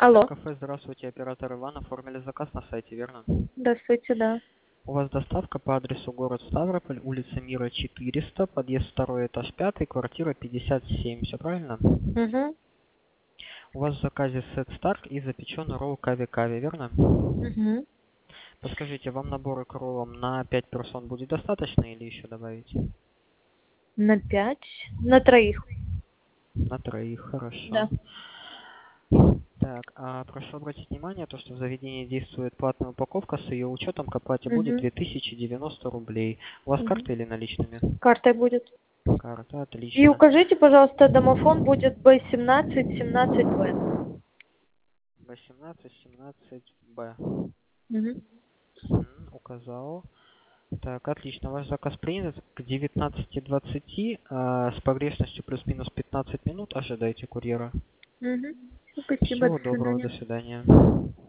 Алло. Кафе, здравствуйте, оператор Иван. Оформили заказ на сайте, верно? Здравствуйте, да. У вас доставка по адресу город Ставрополь, улица Мира 400, подъезд 2, этаж 5, квартира 57. Все правильно? Угу. У вас в заказе сет Старк и запеченный ролл кави-кави, верно? Угу. Подскажите, вам набор к роллам на 5 персон будет достаточно или еще добавить? На 5? На троих. На троих, хорошо. Да. Так, прошу обратить внимание, то, что в заведении действует платная упаковка, с ее учетом к оплате будет Угу. 2090 рублей. У вас Угу. карта или наличными? Картой будет. Карта, И отлично. укажите, пожалуйста, домофон будет Б17-17Б. 18-17Б. Угу. Указал. Так, отлично. Ваш заказ принят к 19:20, с погрешностью плюс-минус 15 минут. Ожидайте курьера. Угу. Спасибо, Всего до доброго, до свидания. свидания.